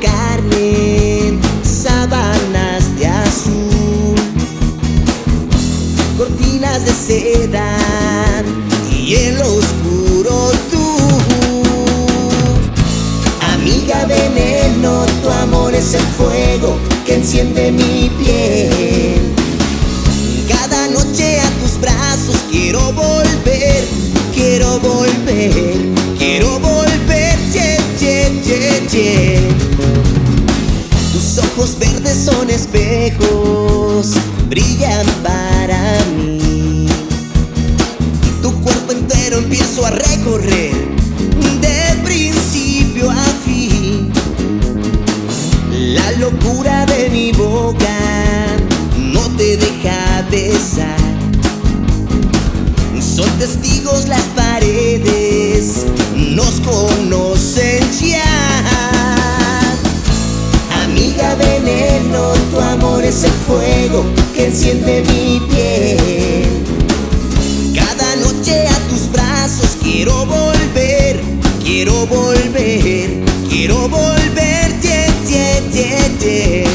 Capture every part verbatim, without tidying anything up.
carne, sábanas de azul, cortinas de seda y en lo oscuro tú. Amiga veneno, tu amor es el fuego que enciende mi piel. Cada noche a tus brazos quiero volver, quiero volver, quiero volver, yeah, yeah, yeah, yeah. Tus ojos verdes son espejos, brillan para mí. Tu cuerpo entero empiezo a recorrer, de principio a fin. La locura de mi boca no te deja besar. Son testigos las paredes, nos conocen ya. Amiga veneno, tu amor es el fuego que enciende mi piel. Cada noche a tus brazos quiero volver, quiero volver, quiero volver, yeah, yeah, yeah, yeah.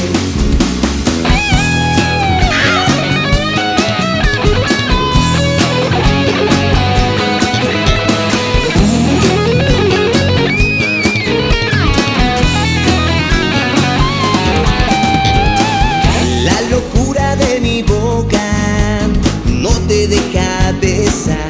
Deja besar.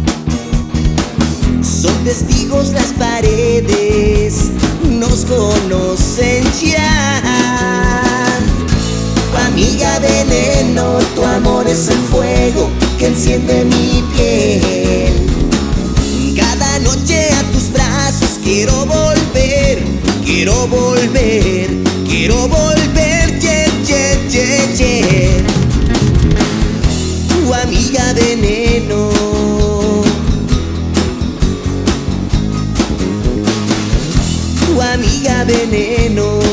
Son testigos las paredes, nos conocen ya. Amiga veneno, tu amor es el fuego que enciende mi piel. Cada noche a tus brazos quiero volver, quiero volver, quiero volver, yeah, yeah, yeah, yeah. Tu amiga veneno, tu amiga veneno.